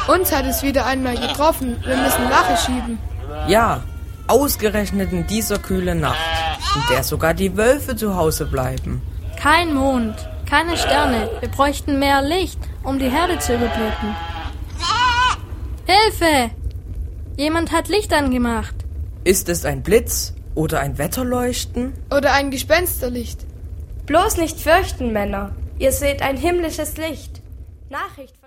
Uns hat es wieder einmal getroffen. Wir müssen Wache schieben. Ja, ausgerechnet in dieser kühlen Nacht, in der sogar die Wölfe zu Hause bleiben. Kein Mond, keine Sterne. Wir bräuchten mehr Licht, um die Herde zu überblicken. Hilfe! Jemand hat Licht angemacht. Ist es ein Blitz oder ein Wetterleuchten? Oder ein Gespensterlicht. Bloß nicht fürchten, Männer. Ihr seht ein himmlisches Licht. Nachricht von